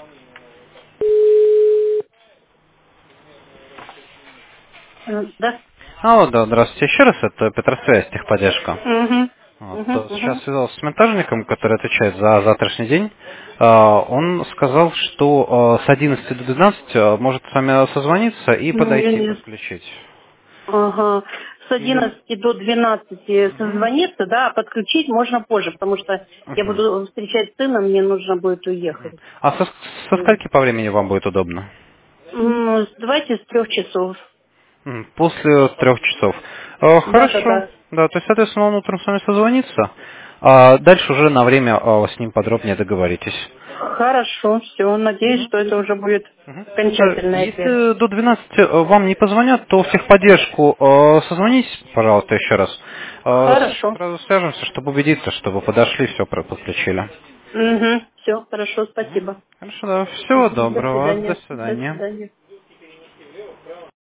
Да. Алло, да, здравствуйте еще раз, это Петросвязь, техподдержка. Угу. Сейчас связался с монтажником, который отвечает за завтрашний день. Он сказал, что с 11 до 12 может с вами созвониться и Ну, я подойти не... подключить. Ага. С Или... 11 до 12 Мгм. созвониться, да, а подключить можно позже, потому что я Мгм. буду встречать сына, мне нужно будет уехать. А со скольки по времени вам будет удобно? Давайте с 3 часов. После 3 часов. Да, да, Хорошо. да. Да, то есть, соответственно, он утром с вами созвонится, а дальше уже на время с ним подробнее договоритесь. Хорошо, все. Надеюсь, что это уже будет Мгм. окончательный ответ. Если до 12 вам не позвонят, то в техподдержку созвонитесь, пожалуйста, еще раз. Хорошо. Сразу свяжемся, чтобы убедиться, чтобы подошли, все подключили. Угу. Все, хорошо, спасибо. Хорошо, да. Всего Мгм. До доброго. До свидания. До свидания. свидания.